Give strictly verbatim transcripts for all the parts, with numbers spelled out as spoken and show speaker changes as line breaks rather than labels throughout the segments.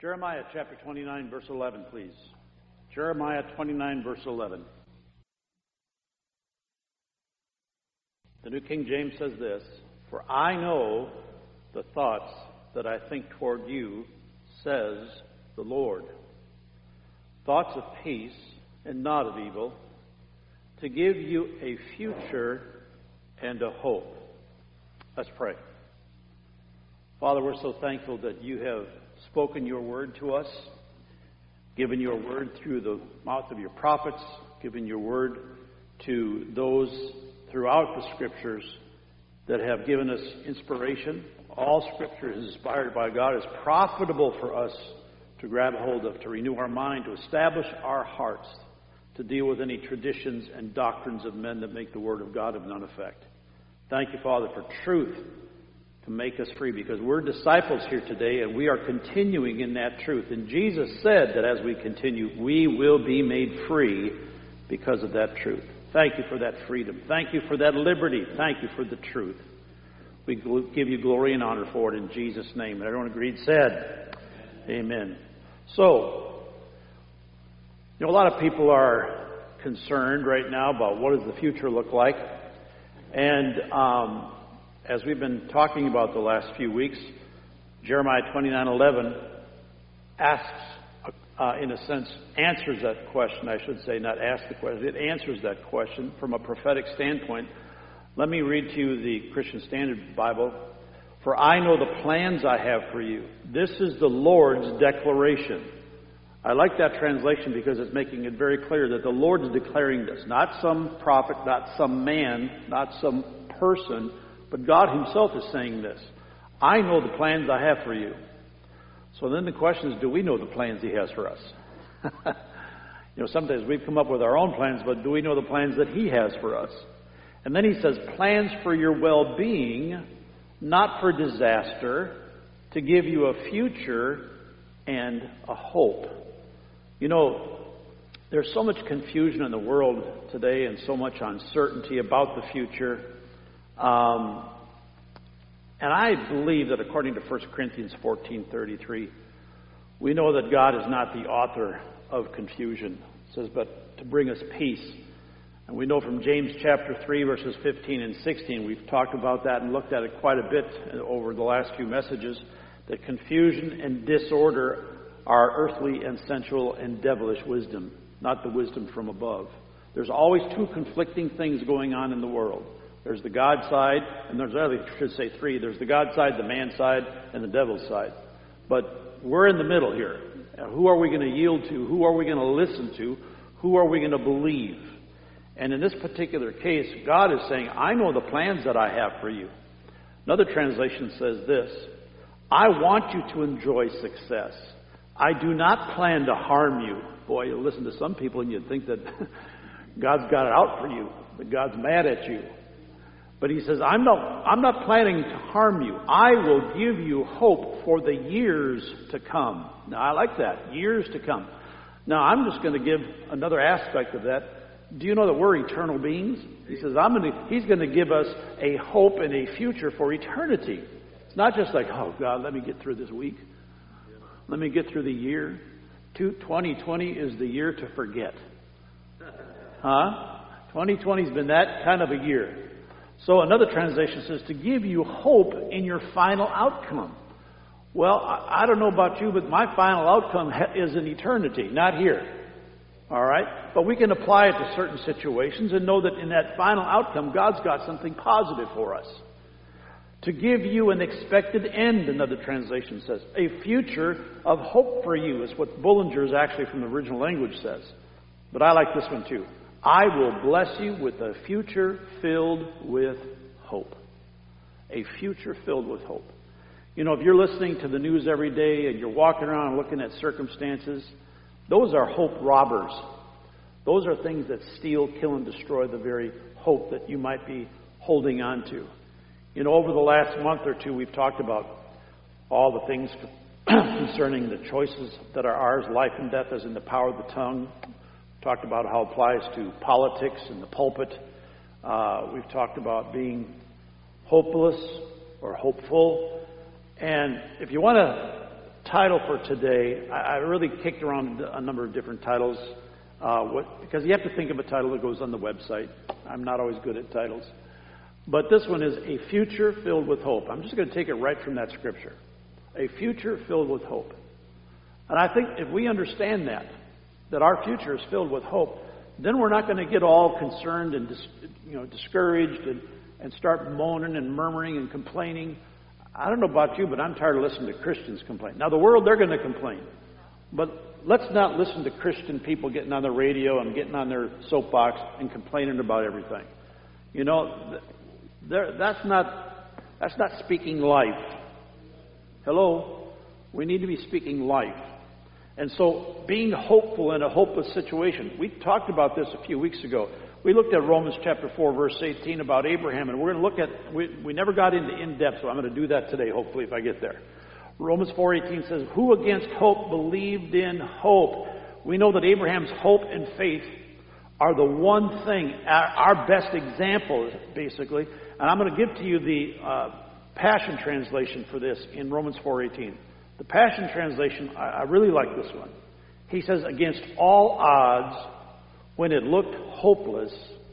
Jeremiah chapter twenty-nine, verse eleven, please. Jeremiah twenty-nine, verse eleven. The New King James says this, "For I know the thoughts that I think toward you, says the Lord. Thoughts of peace and not of evil, to give you a future and a hope." Let's pray. Father, we're so thankful that you have spoken your word to us, given your word through the mouth of your prophets, given your word to those throughout the Scriptures that have given us inspiration. All Scripture is inspired by God, is profitable for us to grab hold of, to renew our mind, to establish our hearts, to deal with any traditions and doctrines of men that make the Word of God of none effect. Thank you, Father, for truth to make us free, because we're disciples here today and we are continuing in that truth. And Jesus said that as we continue, we will be made free because of that truth. Thank you for that freedom. Thank you for that liberty. Thank you for the truth. We give you glory and honor for it in Jesus' name. And everyone agreed, said, Amen. So, you know, a lot of people are concerned right now about what does the future look like. And um, as we've been talking about the last few weeks, Jeremiah twenty-nine eleven asks, uh, in a sense, answers that question, I should say, not ask the question. It answers that question from a prophetic standpoint. Let me read to you the Christian Standard Bible. "For I know the plans I have for you." This is the Lord's declaration. I like that translation because it's making it very clear that the Lord is declaring this. Not some prophet, not some man, not some person, but God himself is saying this. I know the plans I have for you. So then the question is, do we know the plans he has for us? You know, sometimes we've come up with our own plans, but do we know the plans that he has for us? And then he says, plans for your well-being, not for disaster, to give you a future and a hope. You know, there's so much confusion in the world today and so much uncertainty about the future. Um, and I believe that according to First Corinthians fourteen thirty-three, we know that God is not the author of confusion. It says, but to bring us peace. And we know from James chapter three, verses fifteen and sixteen, we've talked about that and looked at it quite a bit over the last few messages, that confusion and disorder are earthly and sensual and devilish wisdom, not the wisdom from above. There's always two conflicting things going on in the world. There's the God side, and there's, I should say three. There's the God side, the man side, and the devil's side. But we're in the middle here. Who are we going to yield to? Who are we going to listen to? Who are we going to believe? And in this particular case, God is saying, I know the plans that I have for you. Another translation says this, I want you to enjoy success. I do not plan to harm you. Boy, you listen to some people and you'd think that God's got it out for you, that God's mad at you. But he says, I'm not, I'm not planning to harm you. I will give you hope for the years to come. Now, I like that, years to come. Now, I'm just going to give another aspect of that. Do you know that we're eternal beings? He says, I'm going to, he's going to give us a hope and a future for eternity. It's not just like, oh, God, let me get through this week. Let me get through the year. twenty twenty is the year to forget. Huh? twenty twenty has been that kind of a year. So another translation says, to give you hope in your final outcome. Well, I, I don't know about you, but my final outcome ha- is in eternity, not here. All right? But we can apply it to certain situations and know that in that final outcome, God's got something positive for us. To give you an expected end, another translation says. A future of hope for you is what Bullinger's actually from the original language says. But I like this one too. I will bless you with a future filled with hope. A future filled with hope. You know, if you're listening to the news every day and you're walking around and looking at circumstances, those are hope robbers. Those are things that steal, kill, and destroy the very hope that you might be holding on to. You know, over the last month or two, we've talked about all the things concerning the choices that are ours. Life and death is in the power of the tongue. We've talked about how it applies to politics and the pulpit. Uh, we've talked about being hopeless or hopeful. And if you want to title for today, I, I really kicked around a number of different titles uh, what, because you have to think of a title that goes on the website. I'm not always good at titles. But this one is A Future Filled with Hope. I'm just going to take it right from that scripture. A future filled with hope. And I think if we understand that, that our future is filled with hope, then we're not going to get all concerned and dis, you know, discouraged and, and start moaning and murmuring and complaining. I don't know about you, but I'm tired of listening to Christians complain. Now, the world, they're going to complain. But let's not listen to Christian people getting on the radio and getting on their soapbox and complaining about everything. You know, that's not, that's not speaking life. Hello? We need to be speaking life. And so being hopeful in a hopeless situation. We talked about this a few weeks ago. We looked at Romans chapter four, verse eighteen about Abraham, and we're going to look at, we, we never got into in-depth, so I'm going to do that today, hopefully, if I get there. Romans four eighteen says, who against hope believed in hope? We know that Abraham's hope and faith are the one thing, our, our best example, basically. And I'm going to give to you the uh, Passion Translation for this in Romans four eighteen. The Passion Translation, I, I really like this one. He says, against all odds, when it looked hopeless,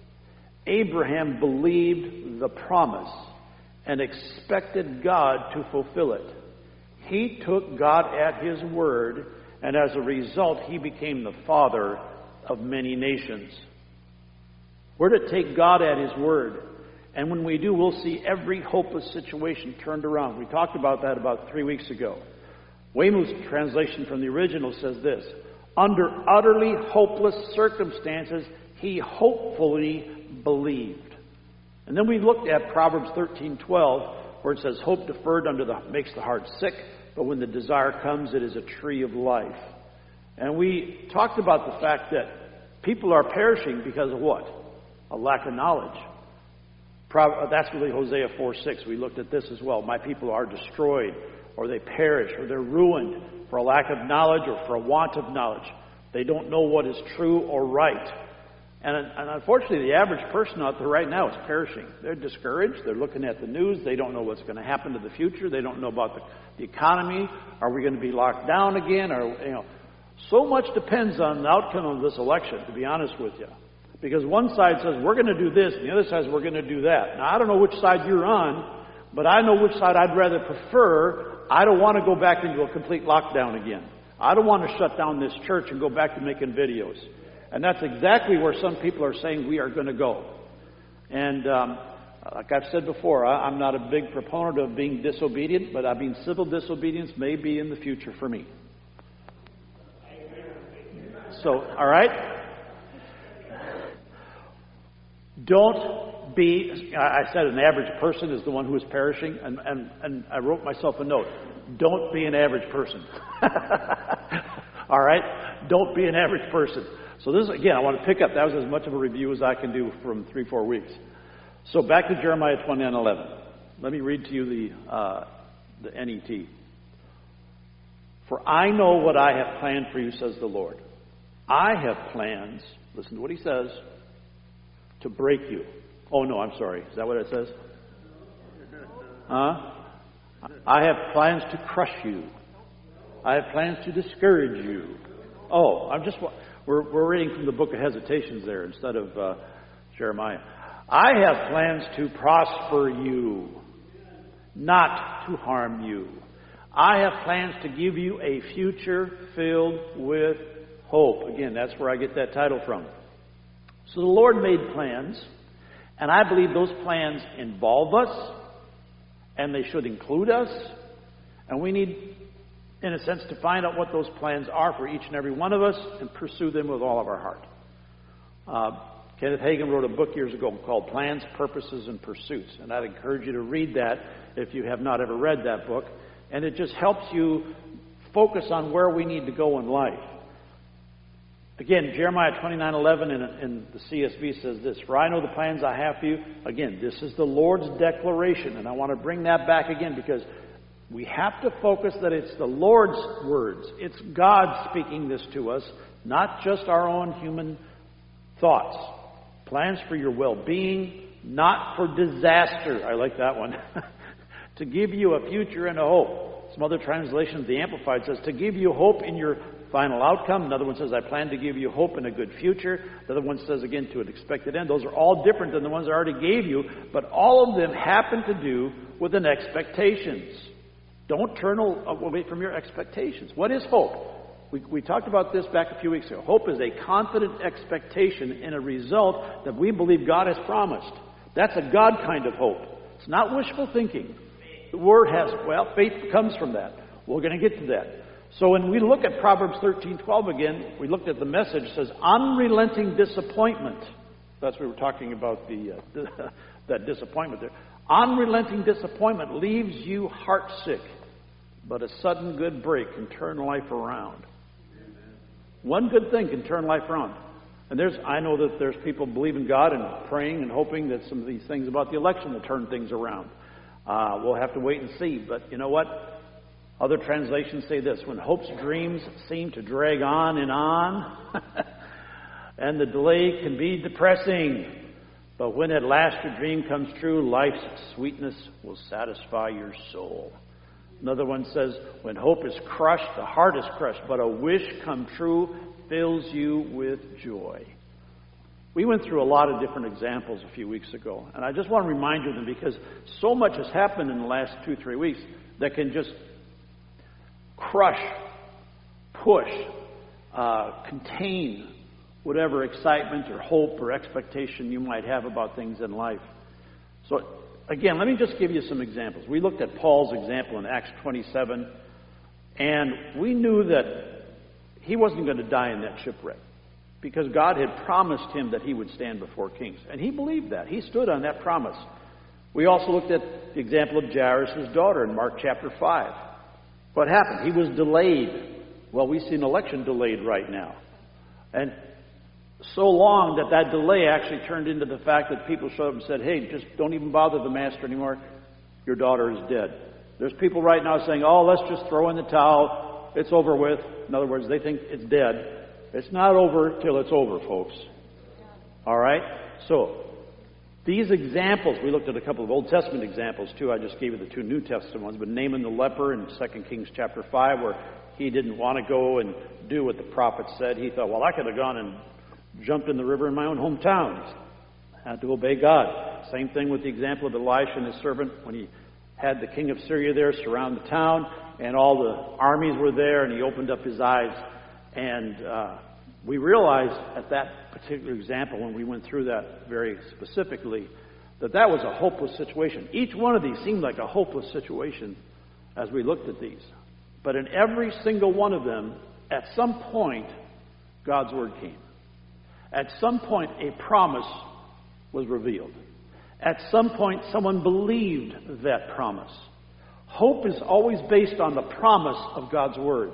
Abraham believed the promise and expected God to fulfill it. He took God at His word, and as a result, he became the father of many nations. We're to take God at His word. And when we do, we'll see every hopeless situation turned around. We talked about that about three weeks ago. Weymouth's translation from the original says this, under utterly hopeless circumstances, he hopefully believed. And then we looked at Proverbs thirteen twelve, where it says, hope deferred under the makes the heart sick, but when the desire comes, it is a tree of life. And we talked about the fact that people are perishing because of what? A lack of knowledge. That's really Hosea four six. We looked at this as well. My people are destroyed, or they perish, or they're ruined for a lack of knowledge or for a want of knowledge. They don't know what is true or right. And, and unfortunately, the average person out there right now is perishing. They're discouraged. They're looking at the news. They don't know what's going to happen to the future. They don't know about the, the economy. Are we going to be locked down again? Or, you know, so much depends on the outcome of this election, to be honest with you. Because one side says, we're going to do this, and the other says, we're going to do that. Now, I don't know which side you're on, but I know which side I'd rather prefer. I don't want to go back into a complete lockdown again. I don't want to shut down this church and go back to making videos. And that's exactly where some people are saying we are going to go. And um, like I've said before, I, I'm not a big proponent of being disobedient, but I mean civil disobedience may be in the future for me. So, all right? Don't be, I said an average person is the one who is perishing, and, and, and I wrote myself a note. Don't be an average person. All right? Don't be an average person. So this, again, I want to pick up. That was as much of a review as I can do from three, four weeks. So back to Jeremiah twenty-nine eleven. Let me read to you the, uh, the N E T. For I know what I have planned for you, says the Lord. I have plans, listen to what He says, to break you. Oh, no, I'm sorry. Is that what it says? Huh? I have plans to crush you. I have plans to discourage you. Oh, I'm just, we're, we're reading from the book of Hesitations there instead of uh, Jeremiah. I have plans to prosper you, not to harm you. I have plans to give you a future filled with hope. Again, that's where I get that title from. So the Lord made plans, and I believe those plans involve us, and they should include us, and we need, in a sense, to find out what those plans are for each and every one of us and pursue them with all of our heart. Uh, Kenneth Hagin wrote a book years ago called Plans, Purposes, and Pursuits, and I'd encourage you to read that if you have not ever read that book, and it just helps you focus on where we need to go in life. Again, Jeremiah twenty-nine eleven in, in the C S B says this, for I know the plans I have for you. Again, this is the Lord's declaration, and I want to bring that back again because we have to focus that it's the Lord's words. It's God speaking this to us, not just our own human thoughts. Plans for your well-being, not for disaster. I like that one. To give you a future and a hope. Some other translations, the Amplified says, to give you hope in your final outcome. Another one says, I plan to give you hope in a good future. Another one says, again, to an expected end. Those are all different than the ones I already gave you, but all of them happen to do with an expectations. Don't turn away from your expectations. What is hope? We, we talked about this back a few weeks ago. Hope is a confident expectation in a result that we believe God has promised. That's a God kind of hope. It's not wishful thinking. The word has, well, faith comes from that. We're going to get to that. So when we look at Proverbs thirteen twelve again, we looked at the message. It says, unrelenting disappointment. That's what we were talking about, the uh, that disappointment there. Unrelenting disappointment leaves you heartsick, but a sudden good break can turn life around. One good thing can turn life around. And there's, I know that there's people believing God and praying and hoping that some of these things about the election will turn things around. Uh, we'll have to wait and see. But you know what? Other translations say this: when hope's dreams seem to drag on and on, and the delay can be depressing, but when at last your dream comes true, life's sweetness will satisfy your soul. Another one says, when hope is crushed, the heart is crushed, but a wish come true fills you with joy. We went through a lot of different examples a few weeks ago, and I just want to remind you of them because so much has happened in the last two, three weeks that can just crush, push, uh, contain whatever excitement or hope or expectation you might have about things in life. So, again, let me just give you some examples. We looked at Paul's example in Acts twenty-seven, and we knew that he wasn't going to die in that shipwreck because God had promised him that he would stand before kings. And he believed that. He stood on that promise. We also looked at the example of Jairus' daughter in Mark chapter five. What happened? He was delayed. Well, we see an election delayed right now. And so long that that delay actually turned into the fact that people showed up and said, hey, just don't even bother the master anymore. Your daughter is dead. There's people right now saying, oh, let's just throw in the towel. It's over with. In other words, they think it's dead. It's not over till it's over, folks. All right? So, these examples, we looked at a couple of Old Testament examples too. I just gave you the two New Testament ones. But Naaman the leper in Second Kings chapter five, where he didn't want to go and do what the prophet said. He thought, well, I could have gone and jumped in the river in my own hometown. Had to obey God. Same thing with the example of Elisha and his servant when he had the king of Syria there surround the town, and all the armies were there, and he opened up his eyes. And uh, we realized at that particular example, when we went through that very specifically, that that was a hopeless situation. Each one of these seemed like a hopeless situation as we looked at these. But in every single one of them, at some point, God's word came. At some point, a promise was revealed. At some point, someone believed that promise. Hope is always based on the promise of God's word.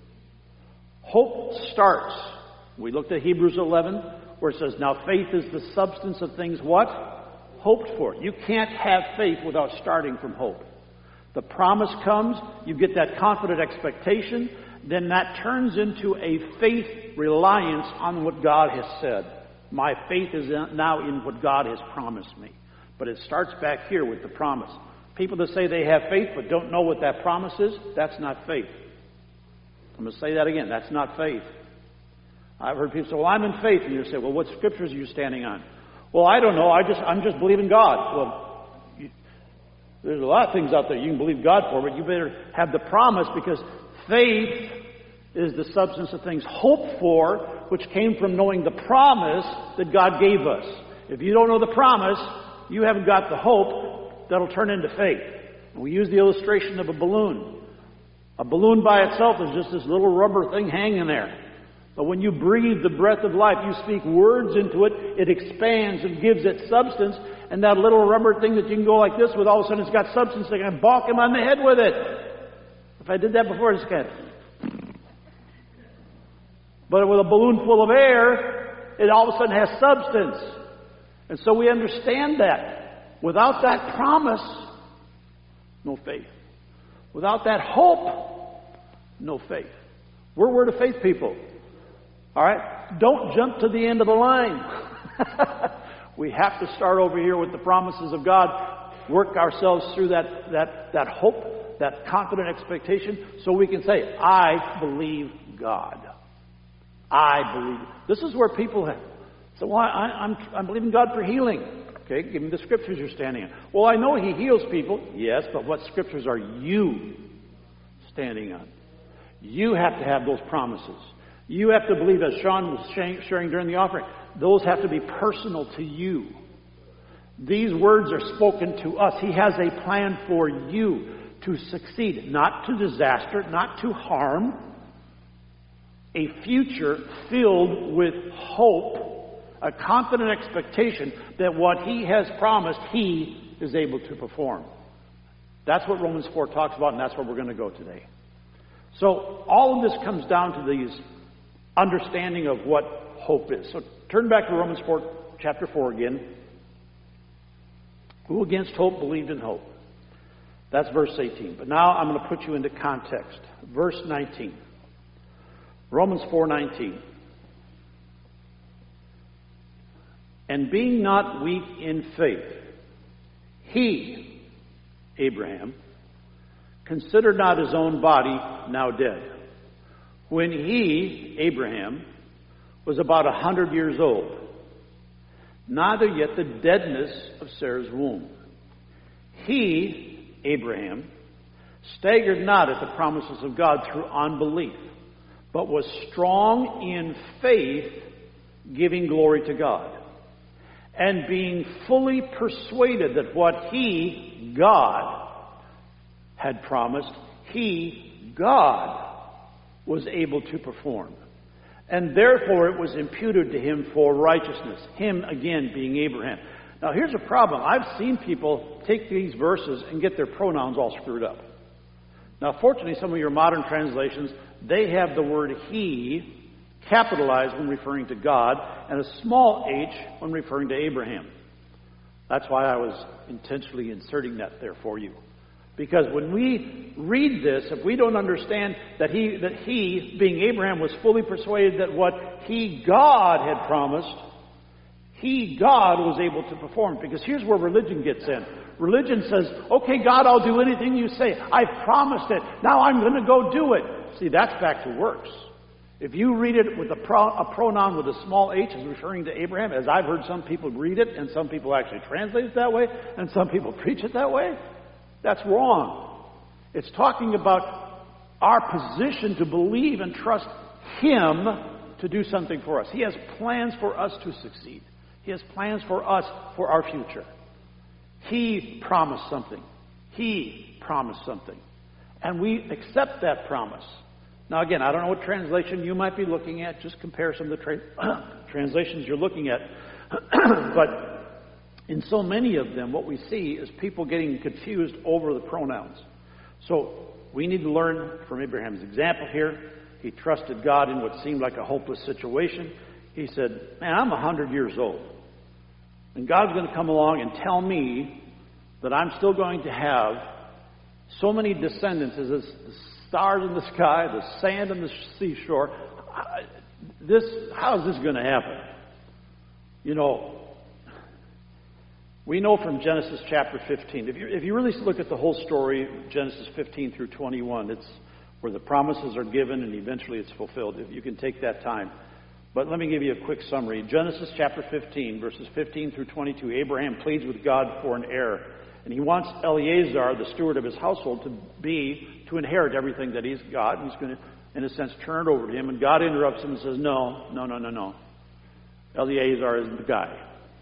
Hope starts. We looked at Hebrews eleven, where it says, now faith is the substance of things what? Hoped for. You can't have faith without starting from hope. The promise comes, you get that confident expectation, then that turns into a faith reliance on what God has said. My faith is now in what God has promised me. But it starts back here with the promise. People that say they have faith but don't know what that promise is, that's not faith. I'm going to say that again. That's not faith. I've heard people say, well, I'm in faith. And you say, well, what scriptures are you standing on? Well, I don't know. I just, I'm just believing God. Well, you, there's a lot of things out there you can believe God for, but you better have the promise, because faith is the substance of things hoped for, which came from knowing the promise that God gave us. If you don't know the promise, you haven't got the hope that'll turn into faith. We use the illustration of a balloon. A balloon by itself is just this little rubber thing hanging there. But when you breathe the breath of life, you speak words into it, it expands and gives it substance. And that little rubber thing that you can go like this with, all of a sudden it's got substance. They can bonk him on the head with it. If I did that before, it's kind of... But with a balloon full of air, it all of a sudden has substance. And so we understand that. Without that promise, no faith. Without that hope, no faith. We're word of faith people. All right? Don't jump to the end of the line. We have to start over here with the promises of God. Work ourselves through that, that, that hope that confident expectation, so we can say, I believe God. I believe. This is where people have. So well, I, I'm, I'm believing God for healing. Okay, give me the scriptures you're standing on. Well, I know He heals people. Yes, but what scriptures are you standing on? You have to have those promises. You have to believe, as Sean was sharing during the offering, those have to be personal to you. These words are spoken to us. He has a plan for you to succeed, not to disaster, not to harm. A future filled with hope, a confident expectation that what He has promised, He is able to perform. That's what Romans four talks about, and that's where we're going to go today. So all of this comes down to these understanding of what hope is. So turn back to Romans four, chapter four again. Who against hope believed in hope? That's verse eighteen. But now I'm going to put you into context. Verse nineteen. Romans four nineteen. And being not weak in faith, he, Abraham, considered not his own body now dead, when he, Abraham, was about a hundred years old, neither yet the deadness of Sarah's womb. He, Abraham, staggered not at the promises of God through unbelief, but was strong in faith, giving glory to God, and being fully persuaded that what he, God, had promised, he, God, was able to perform. And therefore it was imputed to him for righteousness. Him, again, being Abraham. Now here's a problem. I've seen people take these verses and get their pronouns all screwed up. Now fortunately, some of your modern translations, they have the word he capitalized when referring to God and a small h when referring to Abraham. That's why I was intentionally inserting that there for you. Because when we read this, if we don't understand that he, that he, being Abraham, was fully persuaded that what he, God, had promised, he, God, was able to perform. Because here's where religion gets in. Religion says, okay, God, I'll do anything you say. I've promised it. Now I'm going to go do it. See, that's back to works. If you read it with a, pro, a pronoun with a small h as referring to Abraham, as I've heard some people read it, and some people actually translate it that way, and some people preach it that way, that's wrong. It's talking about our position to believe and trust Him to do something for us. He has plans for us to succeed. He has plans for us for our future. He promised something. He promised something. And we accept that promise. Now again, I don't know what translation you might be looking at. Just compare some of the tra- translations you're looking at. But in so many of them, what we see is people getting confused over the pronouns. So we need to learn from Abraham's example here. He trusted God in what seemed like a hopeless situation. He said, man, I'm a hundred years old. And God's going to come along and tell me that I'm still going to have so many descendants as the stars in the sky, the sand on the seashore. This, how is this going to happen? You know, we know from Genesis chapter fifteen, if you, if you really look at the whole story, Genesis fifteen through twenty-one, it's where the promises are given and eventually it's fulfilled. If you can take that time. But let me give you a quick summary. Genesis chapter fifteen, verses fifteen through twenty-two, Abraham pleads with God for an heir. And he wants Eleazar, the steward of his household, to be, to inherit everything that he's got. And he's going to, in a sense, turn it over to him. And God interrupts him and says, no, no, no, no, no. Eleazar is the guy.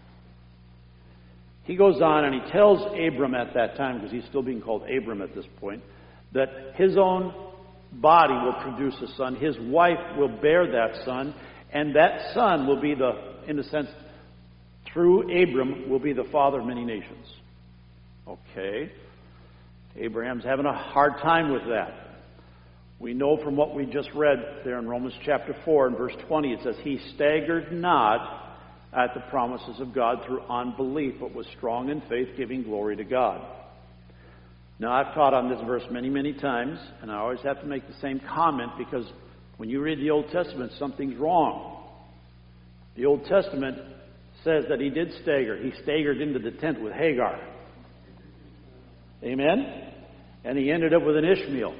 He goes on and he tells Abram at that time, because he's still being called Abram at this point, that his own body will produce a son. His wife will bear that son. And that son will be the, in a sense, through Abram, will be the father of many nations. Okay. Abraham's having a hard time with that. We know from what we just read there in Romans chapter four and verse twenty, it says, he staggered not at the promises of God through unbelief, but was strong in faith, giving glory to God. Now, I've taught on this verse many, many times, and I always have to make the same comment because when you read the Old Testament, something's wrong. The Old Testament says that he did stagger. He staggered into the tent with Hagar. Amen? and he ended up with an Ishmael.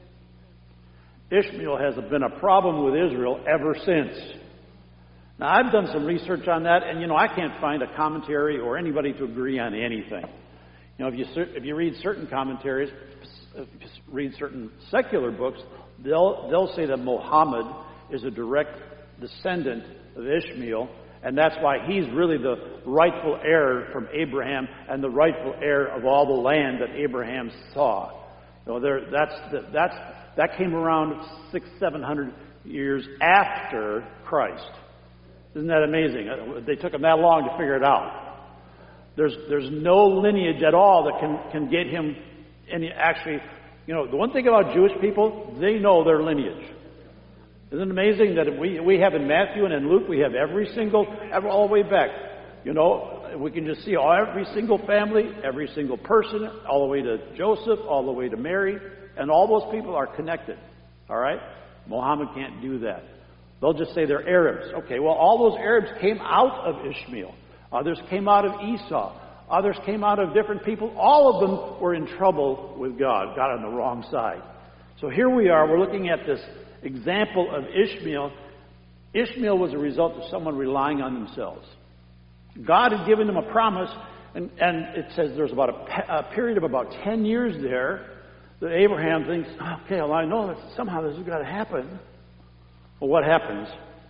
Ishmael has been a problem with Israel ever since. Now, I've done some research on that, and, you know, I can't find a commentary or anybody to agree on anything. You know, if you if you read certain commentaries, if you read certain secular books, they'll they'll say that Muhammad is a direct descendant of Ishmael, and that's why he's really the rightful heir from Abraham and the rightful heir of all the land that Abraham saw. You know, there that's the, that's that came around six seven hundred years after Christ. Isn't that amazing? They took them that long to figure it out. There's there's no lineage at all that can, can get him any, actually, you know, the one thing about Jewish people, they know their lineage. Isn't it amazing that we we have in Matthew and in Luke, we have every single, every, all the way back. You know, we can just see all, every single family, every single person, all the way to Joseph, all the way to Mary, and all those people are connected. All right? Muhammad can't do that. They'll just say they're Arabs. Okay, well, all those Arabs came out of Ishmael. Others came out of Esau. Others came out of different people. All of them were in trouble with God, got on the wrong side. So here we are. We're looking at this example of Ishmael. Ishmael was a result of someone relying on themselves. God had given them a promise, and, and it says there's about a, a period of about ten years there that Abraham thinks, okay, well, I know that somehow this has got to happen. Well, what happens?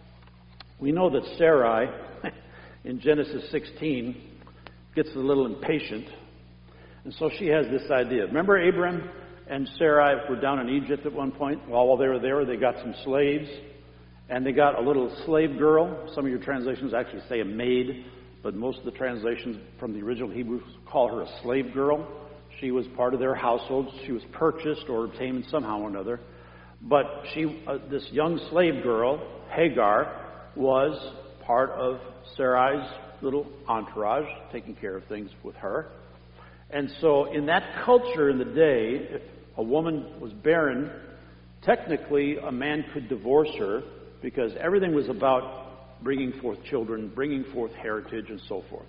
We know that Sarai, in Genesis sixteen, gets a little impatient. And so she has this idea. Remember Abram and Sarai were down in Egypt at one point? Well, while they were there, they got some slaves. And they got a little slave girl. Some of your translations actually say a maid. But most of the translations from the original Hebrew call her a slave girl. She was part of their household. She was purchased or obtained somehow or another. But she, uh, this young slave girl, Hagar, was part of Sarai's little entourage, taking care of things with her. And so in that culture in the day, if a woman was barren, technically a man could divorce her because everything was about bringing forth children, bringing forth heritage, and so forth.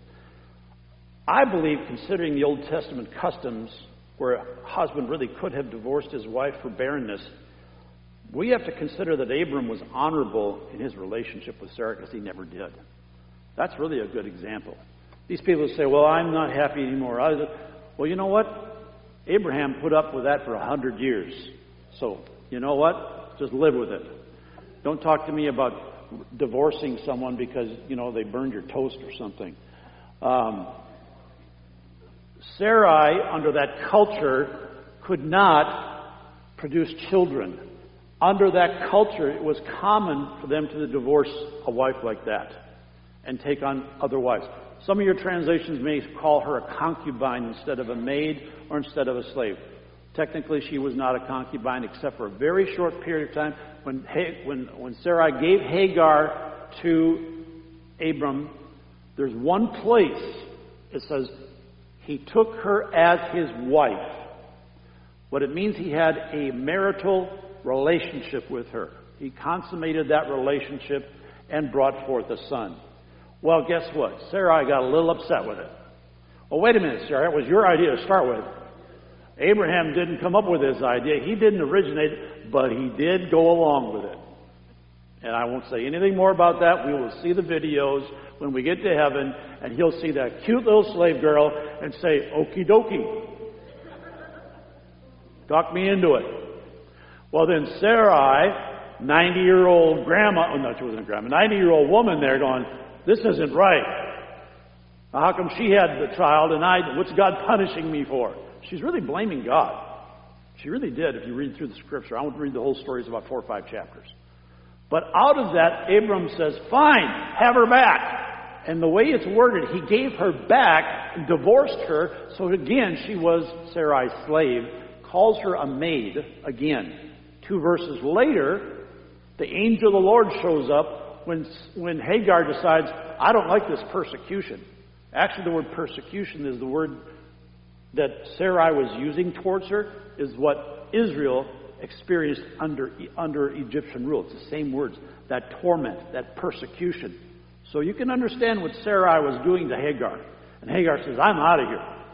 I believe, considering the Old Testament customs where a husband really could have divorced his wife for barrenness, we have to consider that Abram was honorable in his relationship with Sarah because he never did. That's really a good example. These people say, well, I'm not happy anymore. I was, well, you know what? Abraham put up with that for a hundred years. So, you know what? Just live with it. Don't talk to me about divorcing someone because, you know, they burned your toast or something. Um, Sarai, under that culture, could not produce children. Under that culture, it was common for them to divorce a wife like that and take on other wives. Some of your translations may call her a concubine instead of a maid or instead of a slave. Technically, she was not a concubine except for a very short period of time. When, when, when Sarai gave Hagar to Abram, there's one place it says he took her as his wife. What it means, he had a marital relationship with her. He consummated that relationship and brought forth a son. Well, guess what? Sarai got a little upset with it. Well, wait a minute, Sarah. It was your idea to start with. Abraham didn't come up with this idea. He didn't originate it, but he did go along with it. And I won't say anything more about that. We will see the videos when we get to heaven, and he'll see that cute little slave girl and say, okie dokie. Talk me into it. Well, then Sarai, ninety-year-old grandma, oh no, she wasn't a grandma, ninety-year-old woman there going, this isn't right. Now, how come she had the child and I, what's God punishing me for? She's really blaming God. She really did, if you read through the scripture. I won't read the whole story, it's about four or five chapters. But out of that, Abram says, fine, have her back. And the way it's worded, he gave her back and divorced her. So again, she was Sarai's slave, calls her a maid again. Two verses later, the angel of the Lord shows up when, when Hagar decides, I don't like this persecution. Actually, the word persecution is the word that Sarai was using towards her, is what Israel experienced under, under Egyptian rule. It's the same words, that torment, that persecution. So you can understand what Sarai was doing to Hagar. And Hagar says, I'm out of here.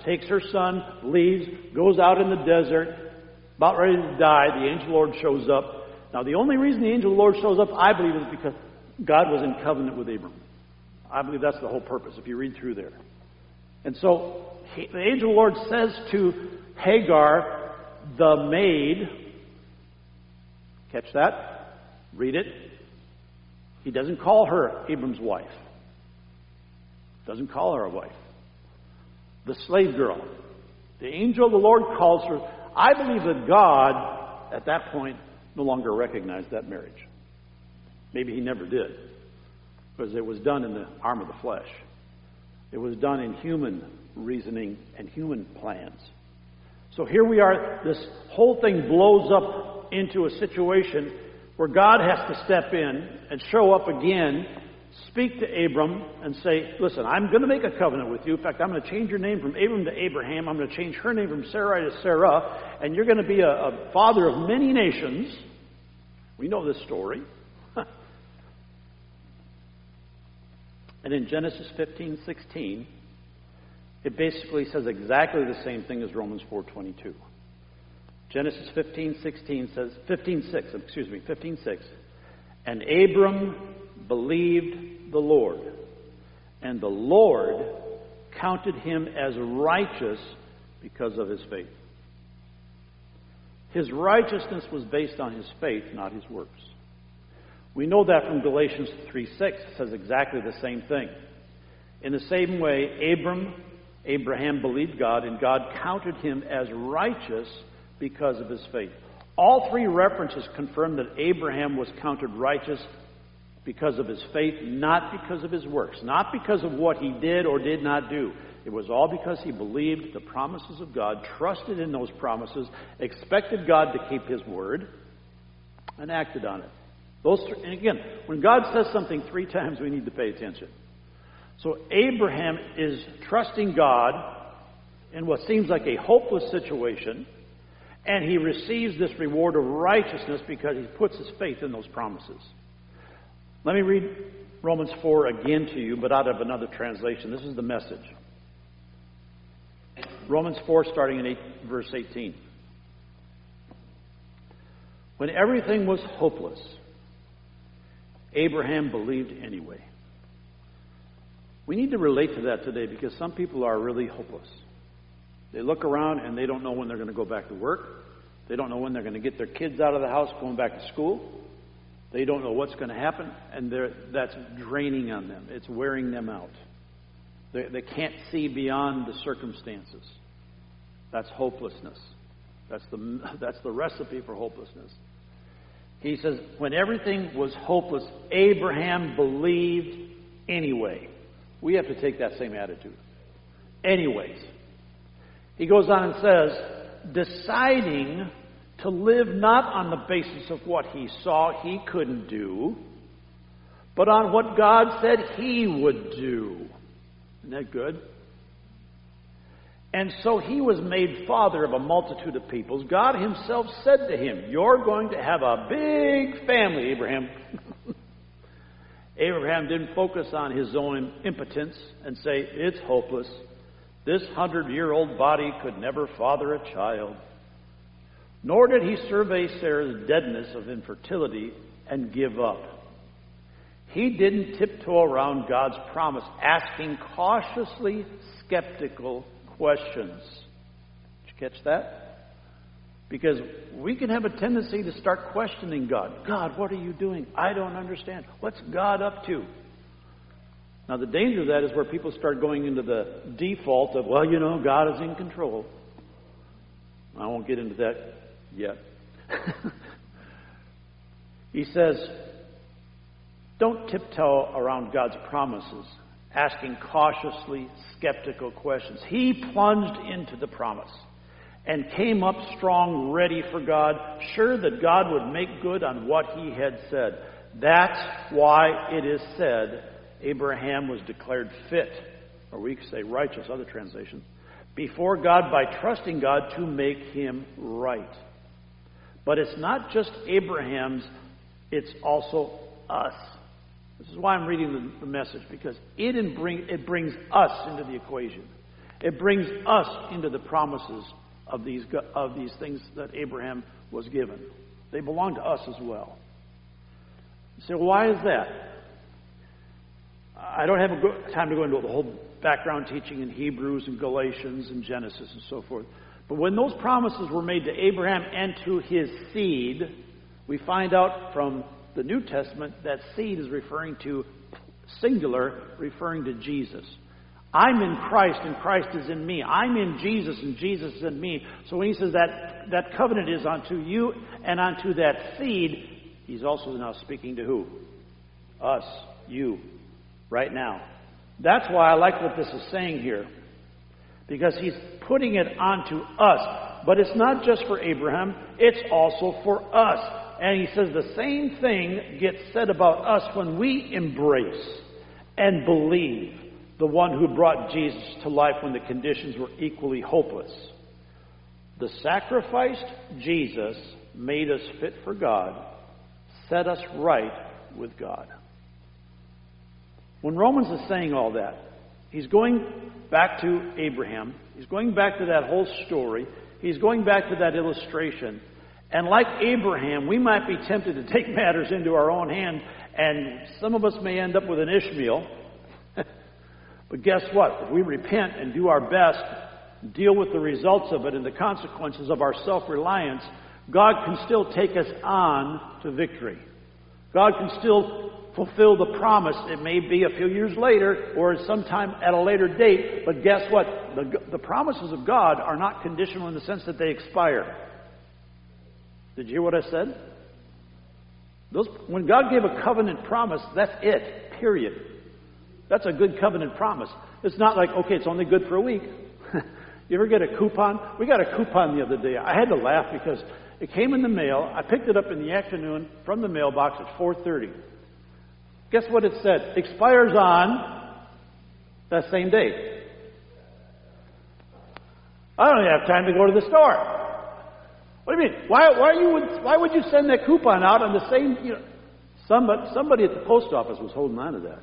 takes her son, leaves, goes out in the desert, about ready to die. The angel of the Lord shows up. Now, the only reason the angel of the Lord shows up, I believe, is because God was in covenant with Abram. I believe that's the whole purpose, if you read through there. And so, he, the angel of the Lord says to Hagar, the maid, catch that? Read it. He doesn't call her Abram's wife. Doesn't call her a wife. The slave girl. The angel of the Lord calls her. I believe that God, at that point, no longer recognized that marriage. Maybe he never did. Because it was done in the arm of the flesh. It was done in human reasoning and human plans. So here we are. This whole thing blows up into a situation where God has to step in and show up again, speak to Abram and say, listen, I'm going to make a covenant with you. In fact, I'm going to change your name from Abram to Abraham. I'm going to change her name from Sarai to Sarah. And you're going to be a, a father of many nations. We know this story. And in Genesis fifteen sixteen, it basically says exactly the same thing as Romans four twenty-two. Genesis fifteen sixteen says, fifteen six, excuse me, fifteen six. And Abram believed the Lord, and the Lord counted him as righteous because of his faith. His righteousness was based on his faith, not his works. We know that from Galatians three six. It says exactly the same thing. In the same way, Abram, Abraham believed God, and God counted him as righteous because of his faith. All three references confirm that Abraham was counted righteous because of his faith, not because of his works, not because of what he did or did not do. It was all because he believed the promises of God, trusted in those promises, expected God to keep his word, and acted on it. Those, and again, when God says something three times, we need to pay attention. So Abraham is trusting God in what seems like a hopeless situation, and he receives this reward of righteousness because he puts his faith in those promises. Let me read Romans four again to you, but out of another translation. This is the Message. Romans four, starting in eight, verse eighteen. When everything was hopeless, Abraham believed anyway. We need to relate to that today because some people are really hopeless. They look around and they don't know when they're going to go back to work. They don't know when they're going to get their kids out of the house going back to school. They don't know what's going to happen, and that's draining on them. It's wearing them out. They, they can't see beyond the circumstances. That's hopelessness. That's the, that's the recipe for hopelessness. He says, when everything was hopeless, Abraham believed anyway. We have to take that same attitude. Anyways. He goes on and says, deciding to live not on the basis of what he saw he couldn't do, but on what God said he would do. Isn't that good? And so he was made father of a multitude of peoples. God himself said to him, you're going to have a big family, Abraham. Abraham didn't focus on his own impotence and say, it's hopeless. This hundred-year-old body could never father a child. Nor did he survey Sarah's deadness of infertility and give up. He didn't tiptoe around God's promise, asking cautiously skeptical questions. Did you catch that? Because we can have a tendency to start questioning God. God, what are you doing? I don't understand. What's God up to? Now, the danger of that is where people start going into the default of, well, you know, God is in control. I won't get into that yet. He says, don't tiptoe around God's promises, asking cautiously skeptical questions. He plunged into the promise and came up strong, ready for God, sure that God would make good on what he had said. That's why it is said Abraham was declared fit, or we could say righteous, other translations, before God by trusting God to make him right. But it's not just Abraham's, it's also us. This is why I'm reading the, the Message, because it, bring, it brings us into the equation. It brings us into the promises of these, of these things that Abraham was given. They belong to us as well. You say, well, why is that? I don't have a go- time to go into the whole background teaching in Hebrews and Galatians and Genesis and so forth. But when those promises were made to Abraham and to his seed, we find out from the New Testament that seed is referring to singular, referring to Jesus. I'm in Christ and Christ is in me. I'm in Jesus and Jesus is in me. So when he says that that covenant is unto you and unto that seed, he's also now speaking to who? Us, you, right now. That's why I like what this is saying here. Because he's putting it onto us. But it's not just for Abraham, it's also for us. And he says the same thing gets said about us when we embrace and believe the one who brought Jesus to life when the conditions were equally hopeless. The sacrificed Jesus made us fit for God, set us right with God. When Romans is saying all that, he's going back to Abraham. He's going back to that whole story. He's going back to that illustration. And like Abraham, we might be tempted to take matters into our own hand, and some of us may end up with an Ishmael. But guess what? If we repent and do our best, deal with the results of it and the consequences of our self-reliance, God can still take us on to victory. God can still fulfill the promise. It may be a few years later or sometime at a later date, but guess what? The, the promises of God are not conditional in the sense that they expire. Did you hear what I said? Those, when God gave a covenant promise, that's it, period. That's a good covenant promise. It's not like, okay, it's only good for a week. You ever get a coupon? We got a coupon the other day. I had to laugh because it came in the mail. I picked it up in the afternoon from the mailbox at four thirty. Guess what it said? Expires on that same date. I don't even have time to go to the store. What do you mean? Why, why, you would, why would you send that coupon out on the same... You know, somebody, somebody at the post office was holding on to that.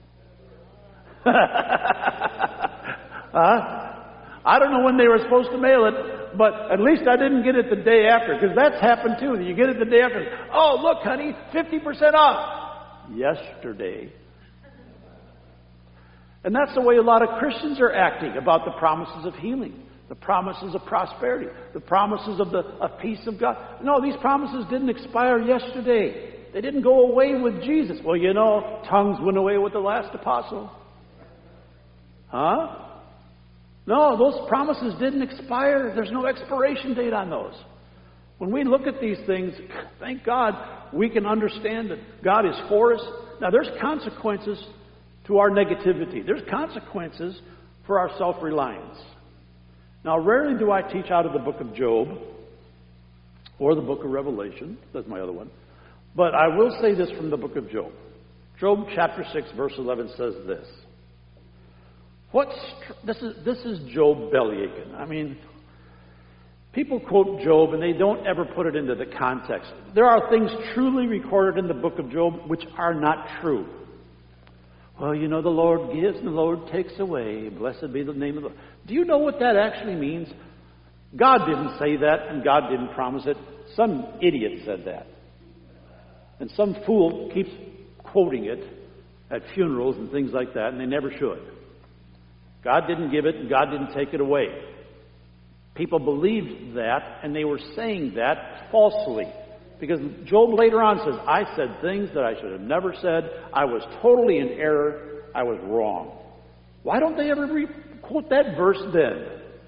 huh? I don't know when they were supposed to mail it, but at least I didn't get it the day after, because that's happened too. You get it the day after. Oh, look, honey, fifty percent off. Yesterday. And that's the way a lot of Christians are acting about the promises of healing, the promises of prosperity, the promises of the of peace of God. No, these promises didn't expire yesterday. They didn't go away with Jesus. Well, you know, tongues went away with the last apostle. Huh? No, those promises didn't expire. There's no expiration date on those. When we look at these things, thank God we can understand that God is for us. Now, there's consequences to our negativity. There's consequences for our self-reliance. Now, rarely do I teach out of the book of Job or the book of Revelation. That's my other one. But I will say this from the book of Job. Job chapter six, verse eleven says this. What's this is this is Job bellyaching. I mean, people quote Job and they don't ever put it into the context. There are things truly recorded in the book of Job which are not true. Well, you know, the Lord gives and the Lord takes away. Blessed be the name of the Lord. Do you know what that actually means? God didn't say that and God didn't promise it. Some idiot said that. And some fool keeps quoting it at funerals and things like that, and they never should. God didn't give it, and God didn't take it away. People believed that, and they were saying that falsely. Because Job later on says, I said things that I should have never said. I was totally in error. I was wrong. Why don't they ever re- quote that verse then?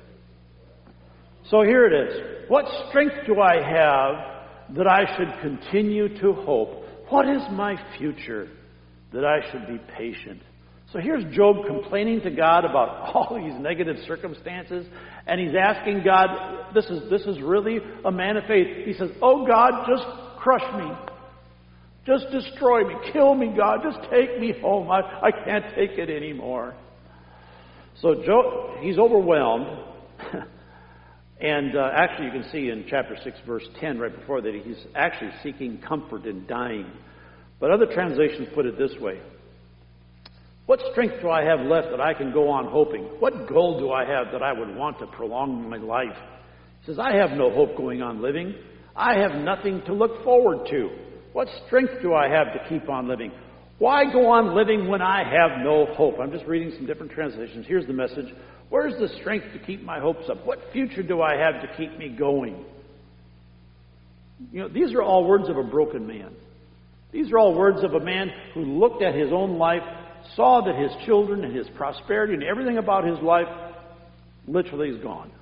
So here it is. What strength do I have that I should continue to hope? What is my future that I should be patient? So here's Job complaining to God about all these negative circumstances, and he's asking God, this is this is really a man of faith. He says, oh God, just crush me. Just destroy me. Kill me, God. Just take me home. I, I can't take it anymore. So Job, he's overwhelmed. and uh, actually you can see in chapter six, verse ten, right before that, he's actually seeking comfort in dying. But other translations put it this way. What strength do I have left that I can go on hoping? What goal do I have that I would want to prolong my life? He says, I have no hope going on living. I have nothing to look forward to. What strength do I have to keep on living? Why go on living when I have no hope? I'm just reading some different translations. Here's the message. Where's the strength to keep my hopes up? What future do I have to keep me going? You know, these are all words of a broken man. These are all words of a man who looked at his own life, saw that his children and his prosperity and everything about his life literally is gone.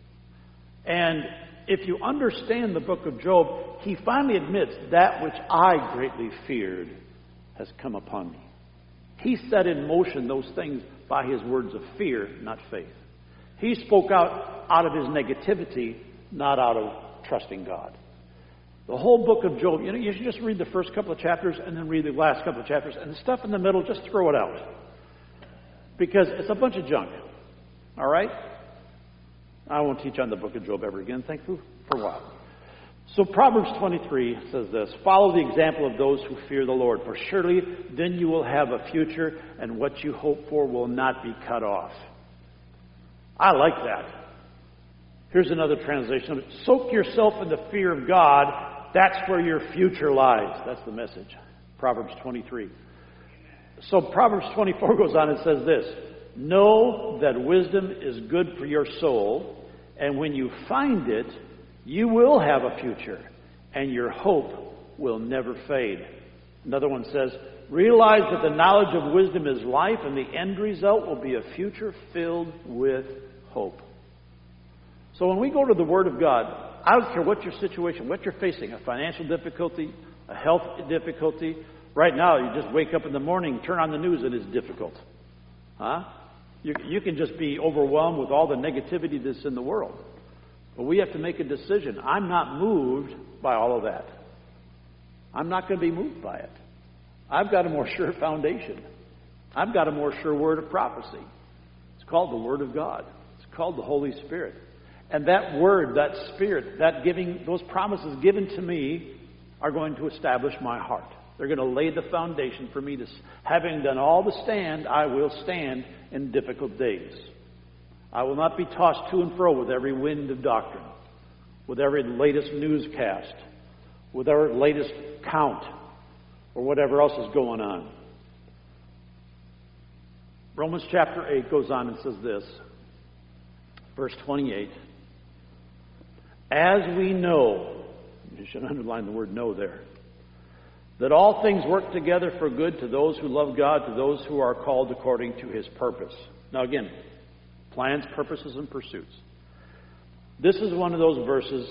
And if you understand the book of Job, he finally admits that which I greatly feared has come upon me. He set in motion those things by his words of fear, not faith. He spoke out out of his negativity, not out of trusting God. The whole book of Job, you know, you should just read the first couple of chapters and then read the last couple of chapters, and the stuff in the middle, just throw it out. Because it's a bunch of junk. All right? I won't teach on the book of Job ever again, thank you, for a while. So Proverbs twenty-three says this, follow the example of those who fear the Lord, for surely then you will have a future, and what you hope for will not be cut off. I like that. Here's another translation of it. Soak yourself in the fear of God. That's where your future lies. That's the message. Proverbs twenty-three. So Proverbs twenty-four goes on and says this, know that wisdom is good for your soul, and when you find it, you will have a future, and your hope will never fade. Another one says, realize that the knowledge of wisdom is life, and the end result will be a future filled with hope. So when we go to the Word of God, I don't care what your situation, what you're facing, a financial difficulty, a health difficulty. Right now, you just wake up in the morning, turn on the news, and it's difficult. Huh? You, you can just be overwhelmed with all the negativity that's in the world. But we have to make a decision. I'm not moved by all of that. I'm not going to be moved by it. I've got a more sure foundation. I've got a more sure word of prophecy. It's called the Word of God. It's called the Holy Spirit. And that Word, that Spirit, that giving, those promises given to me are going to establish my heart. They're going to lay the foundation for me to, having done all the stand, I will stand in difficult days. I will not be tossed to and fro with every wind of doctrine, with every latest newscast, with every latest count, or whatever else is going on. Romans chapter eight goes on and says this, verse twenty-eight. As we know, you should underline the word know there, that all things work together for good to those who love God, to those who are called according to His purpose. Now again, plans, purposes, and pursuits. This is one of those verses,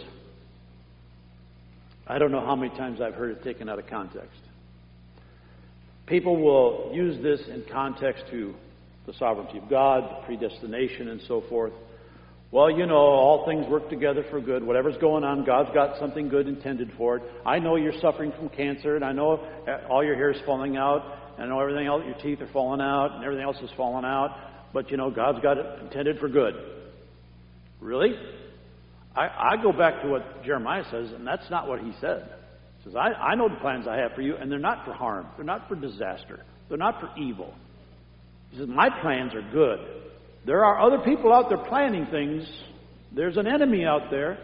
I don't know how many times I've heard it taken out of context. People will use this in context to the sovereignty of God, predestination, and so forth. Well, you know, all things work together for good. Whatever's going on, God's got something good intended for it. I know you're suffering from cancer, and I know all your hair is falling out, and I know everything else, your teeth are falling out, and everything else is falling out. But, you know, God's got it intended for good. Really? I, I go back to what Jeremiah says, and that's not what he said. He says, I, I know the plans I have for you, and they're not for harm. They're not for disaster. They're not for evil. He says, my plans are good. There are other people out there planning things. There's an enemy out there.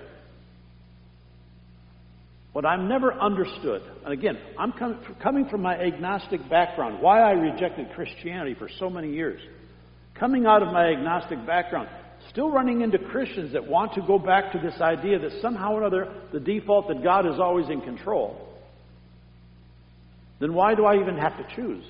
What I've never understood, and again, I'm com- coming from my agnostic background, why I rejected Christianity for so many years. Coming out of my agnostic background, still running into Christians that want to go back to this idea that somehow or another the default that God is always in control. Then why do I even have to choose?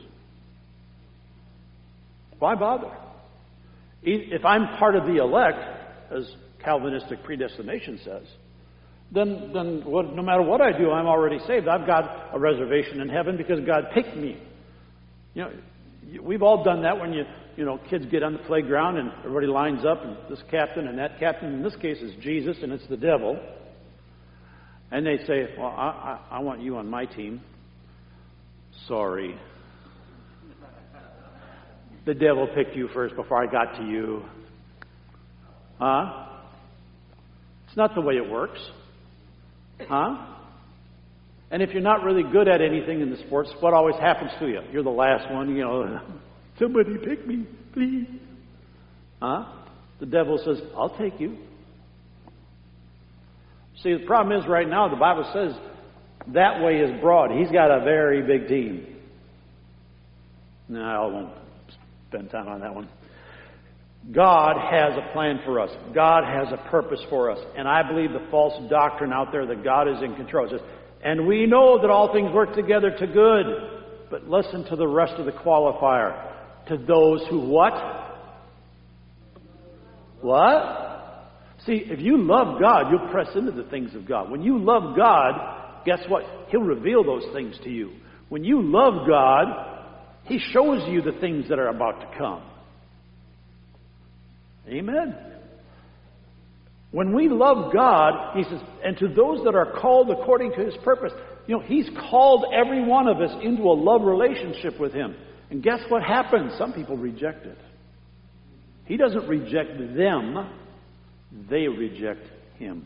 Why bother? If I'm part of the elect, as Calvinistic predestination says, then, then what, no matter what I do, I'm already saved. I've got a reservation in heaven because God picked me. You know, we've all done that when you, you know, kids get on the playground and everybody lines up, and this captain and that captain. In this case, is Jesus, and it's the devil. And they say, "Well, I, I, I want you on my team." Sorry. The devil picked you first before I got to you. Huh? It's not the way it works. Huh? And if you're not really good at anything in the sports, what always happens to you? You're the last one, you know, somebody pick me, please. Huh? The devil says, I'll take you. See, the problem is right now, the Bible says that way is broad. He's got a very big team. No, I won't spend time on that one. God has a plan for us. God has a purpose for us. And I believe the false doctrine out there that God is in control. It says, and we know that all things work together to good. But listen to the rest of the qualifier. To those who what? What? See, if you love God, you'll press into the things of God. When you love God, guess what? He'll reveal those things to you. When you love God, He shows you the things that are about to come. Amen. When we love God, He says, and to those that are called according to His purpose, you know, He's called every one of us into a love relationship with Him. And guess what happens? Some people reject it. He doesn't reject them. They reject Him.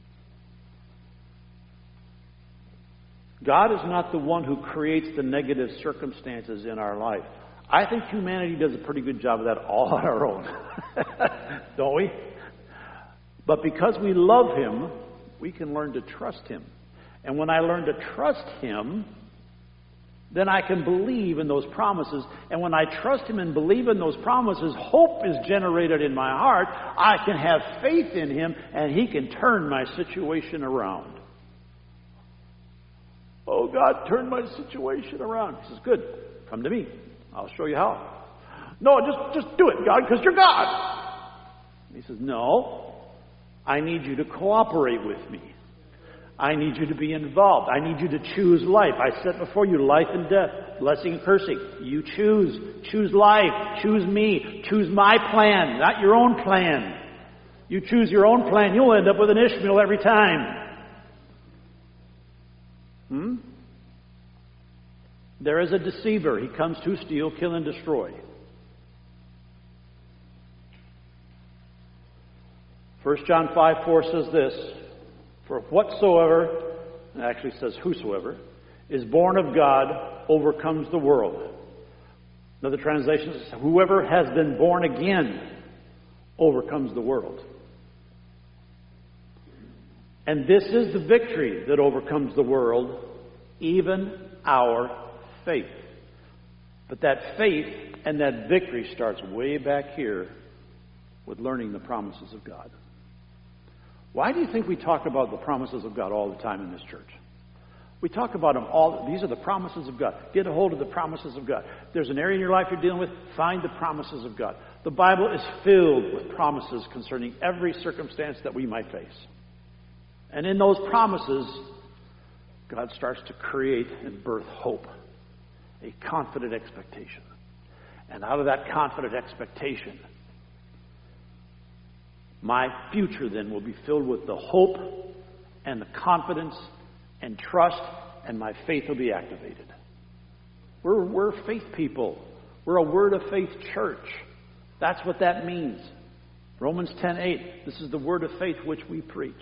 God is not the one who creates the negative circumstances in our life. I think humanity does a pretty good job of that all on our own. Don't we? But because we love Him, we can learn to trust Him. And when I learn to trust Him, then I can believe in those promises. And when I trust Him and believe in those promises, hope is generated in my heart. I can have faith in Him, and He can turn my situation around. Oh, God, turn my situation around. He says, good, come to me. I'll show you how. No, just, just do it, God, because you're God. He says, no, I need you to cooperate with me. I need you to be involved. I need you to choose life. I set before you life and death, blessing and cursing. You choose. Choose life. Choose me. Choose my plan, not your own plan. You choose your own plan, you'll end up with an Ishmael every time. Hmm? There is a deceiver. He comes to steal, kill, and destroy. First John five four says this, for whatsoever, it actually says whosoever, is born of God overcomes the world. Another translation says, whoever has been born again overcomes the world. And this is the victory that overcomes the world, even our faith. But that faith and that victory starts way back here with learning the promises of God. Why do you think we talk about the promises of God all the time in this church? We talk about them all. These are the promises of God. Get a hold of the promises of God. If there's an area in your life you're dealing with, find the promises of God. The Bible is filled with promises concerning every circumstance that we might face. And in those promises, God starts to create and birth hope, a confident expectation. And out of that confident expectation, my future then will be filled with the hope and the confidence and trust, and my faith will be activated. We're, we're faith people. We're a word of faith church. That's what that means. Romans ten eight, this is the word of faith which we preach.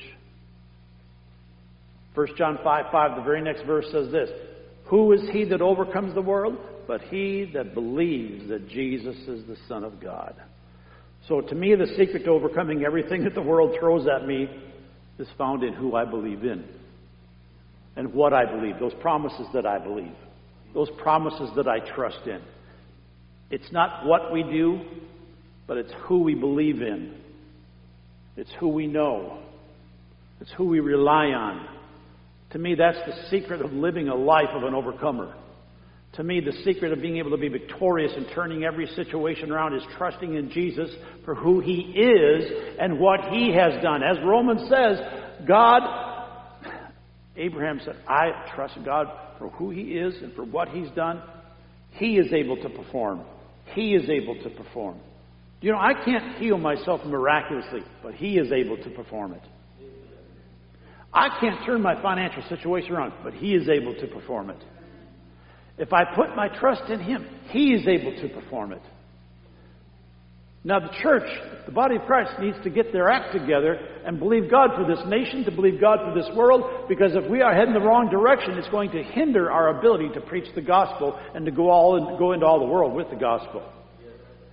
First John five five, the very next verse says this, who is he that overcomes the world? But he that believes that Jesus is the Son of God. So to me, the secret to overcoming everything that the world throws at me is found in who I believe in. And what I believe, those promises that I believe, those promises that I trust in. It's not what we do, but it's who we believe in. It's who we know. It's who we rely on. To me, that's the secret of living a life of an overcomer. To me, the secret of being able to be victorious and turning every situation around is trusting in Jesus for who He is and what He has done. As Romans says, God, Abraham said, I trust God for who He is and for what He's done. He is able to perform. He is able to perform. You know, I can't heal myself miraculously, but He is able to perform it. I can't turn my financial situation around, but He is able to perform it. If I put my trust in Him, He is able to perform it. Now the church, the body of Christ, needs to get their act together and believe God for this nation, to believe God for this world, because if we are heading the wrong direction, it's going to hinder our ability to preach the gospel and to go all in, go into all the world with the gospel.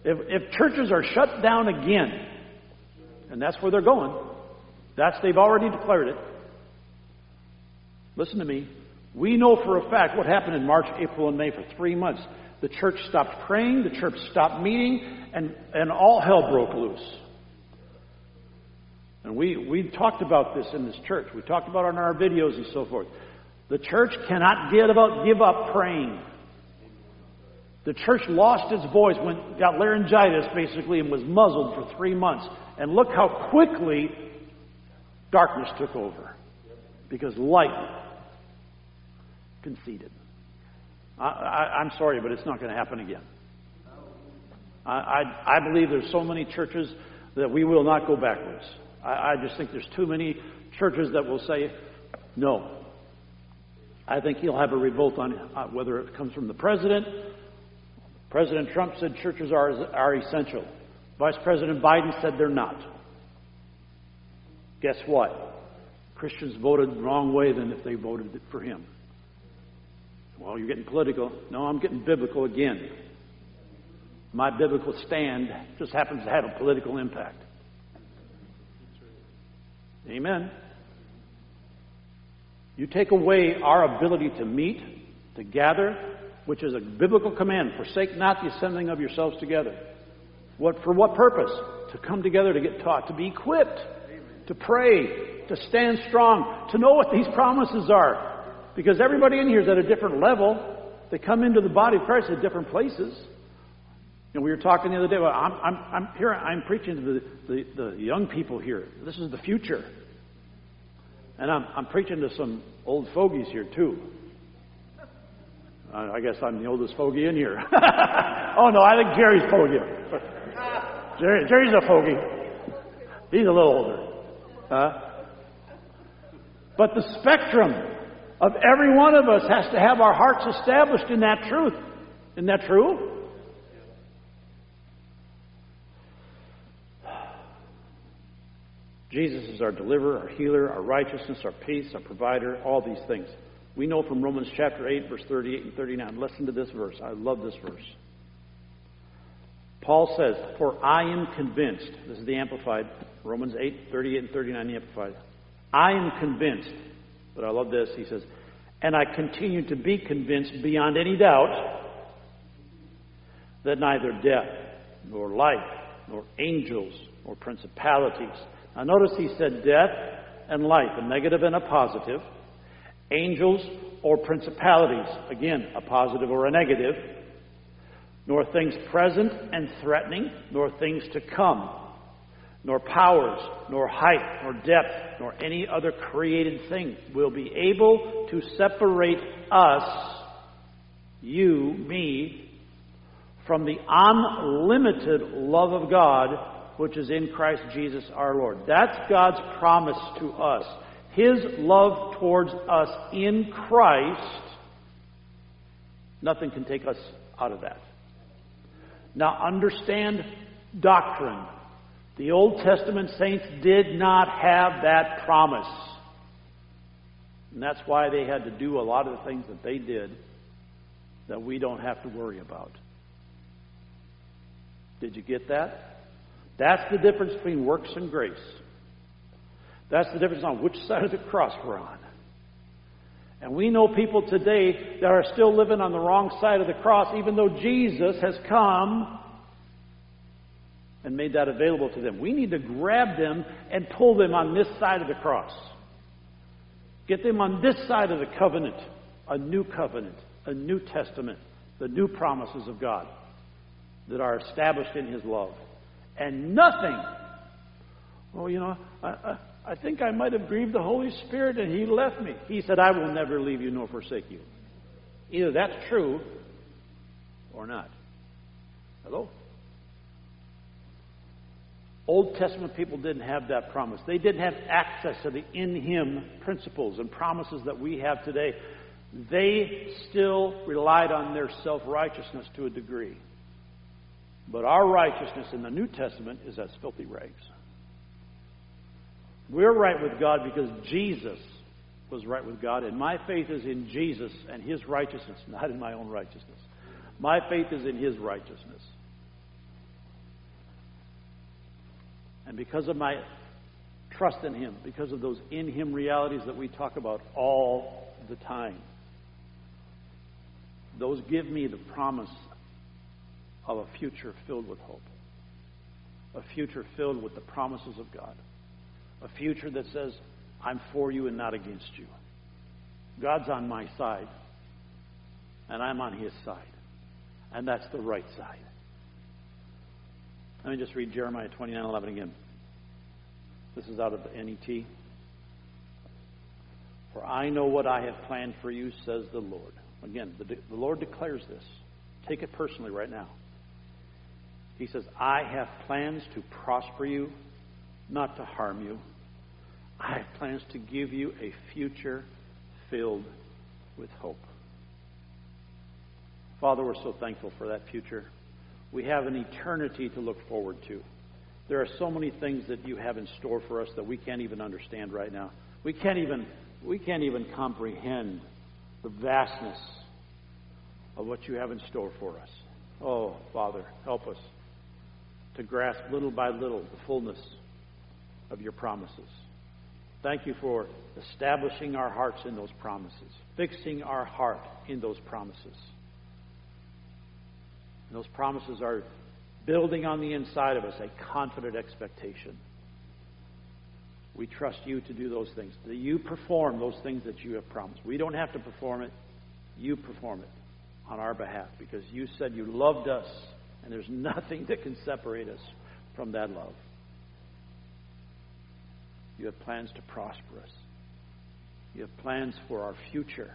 If, if churches are shut down again, and that's where they're going, that's they've already declared it. Listen to me. We know for a fact what happened in March, April, and May for three months. The church stopped praying, the church stopped meeting, and, and all hell broke loose. And we, we talked about this in this church. We talked about it in our videos and so forth. The church cannot get about, give up praying. The church lost its voice, went, got laryngitis basically, and was muzzled for three months. And look how quickly darkness took over. Because light conceded. I, I, I'm sorry, but it's not going to happen again. I, I, I believe there's so many churches that we will not go backwards. I, I just think there's too many churches that will say no. I think he'll have a revolt on uh, whether it comes from the president. President Trump said churches are, are essential. Vice President Biden said they're not. Guess what? Christians voted the wrong way than if they voted for him. Well, you're getting political. No, I'm getting biblical again. My biblical stand just happens to have a political impact. Amen. You take away our ability to meet, to gather, which is a biblical command. Forsake not the assembling of yourselves together. What, for what purpose? To come together, to get taught, to be equipped, to pray, to stand strong, to know what these promises are. Because everybody in here is at a different level. They come into the body of Christ at different places. And we were talking the other day. Well, I'm, I'm, I'm here. I'm preaching to the, the, the young people here. This is the future, and I'm, I'm preaching to some old fogies here too. Uh, I guess I'm the oldest fogey in here. Oh no, I think Jerry's fogey. Jerry, Jerry's a fogey. He's a little older. Uh, but the spectrum of every one of us has to have our hearts established in that truth. Isn't that true? Jesus is our deliverer, our healer, our righteousness, our peace, our provider, all these things. We know from Romans chapter eight, verse thirty-eight and thirty-nine. Listen to this verse. I love this verse. Paul says, "For I am convinced," this is the Amplified, Romans eight, thirty-eight and thirty-nine, the Amplified. "I am convinced," but I love this, he says, "and I continue to be convinced beyond any doubt that neither death, nor life, nor angels, nor principalities." Now notice he said death and life, a negative and a positive. Angels or principalities, again, a positive or a negative. Nor things present and threatening, nor things to come. Nor powers, nor height, nor depth, nor any other created thing will be able to separate us, you, me, from the unlimited love of God which is in Christ Jesus our Lord. That's God's promise to us. His love towards us in Christ, nothing can take us out of that. Now understand doctrine. The Old Testament saints did not have that promise. And that's why they had to do a lot of the things that they did that we don't have to worry about. Did you get that? That's the difference between works and grace. That's the difference on which side of the cross we're on. And we know people today that are still living on the wrong side of the cross, even though Jesus has come and made that available to them. We need to grab them and pull them on this side of the cross. Get them on this side of the covenant, a new covenant, a new testament, the new promises of God that are established in His love. And nothing, well, you know, I, I, I think I might have grieved the Holy Spirit and He left me. He said, "I will never leave you nor forsake you." Either that's true or not. Hello? Old Testament people didn't have that promise. They didn't have access to the in Him principles and promises that we have today. They still relied on their self-righteousness to a degree. But our righteousness in the New Testament is as filthy rags. We're right with God because Jesus was right with God, and my faith is in Jesus and His righteousness, not in my own righteousness. My faith is in His righteousness. And because of my trust in Him, because of those in Him realities that we talk about all the time, those give me the promise of a future filled with hope. A future filled with the promises of God. A future that says, I'm for you and not against you. God's on my side, and I'm on His side. And that's the right side. Let me just read Jeremiah twenty-nine eleven again. This is out of the N E T. For I know what I have planned for you, says the Lord. Again, the, the Lord declares this. Take it personally right now. He says, I have plans to prosper you, not to harm you. I have plans to give you a future filled with hope. Father, we're so thankful for that future. We have an eternity to look forward to. There are so many things that you have in store for us that we can't even understand right now. We can't even, we can't even comprehend the vastness of what you have in store for us. Oh, Father, help us to grasp little by little the fullness of your promises. Thank you for establishing our hearts in those promises, fixing our heart in those promises. And those promises are building on the inside of us a confident expectation. We trust you to do those things. That you perform those things that you have promised. We don't have to perform it. You perform it on our behalf because you said you loved us and there's nothing that can separate us from that love. You have plans to prosper us. You have plans for our future.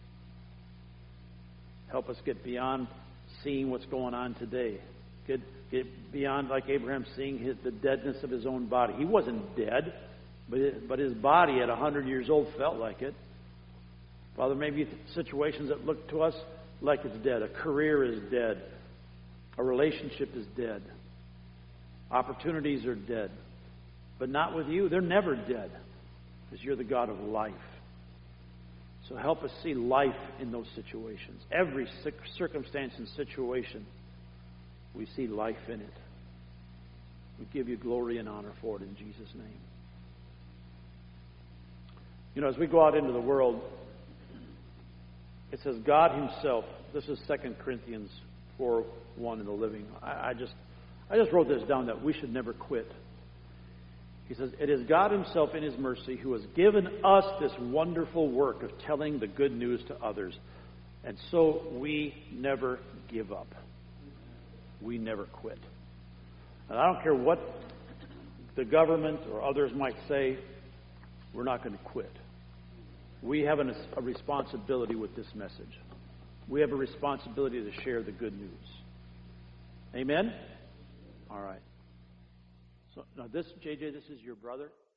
Help us get beyond seeing what's going on today. Get, get beyond, like Abraham, seeing his, the deadness of his own body. He wasn't dead, but, it, but his body at one hundred years old felt like it. Father, maybe situations that look to us like it's dead. A career is dead. A relationship is dead. Opportunities are dead. But not with you. They're never dead because you're the God of life. So help us see life in those situations. Every circumstance and situation, we see life in it. We give you glory and honor for it in Jesus' name. You know, as we go out into the world, it says God Himself. This is Second Corinthians four one in the Living. I, I just I just wrote this down that we should never quit. He says, it is God Himself in His mercy who has given us this wonderful work of telling the good news to others. And so we never give up. We never quit. And I don't care what the government or others might say, we're not going to quit. We have an, a responsibility with this message. We have a responsibility to share the good news. Amen? All right. So now this, J J, this is your brother.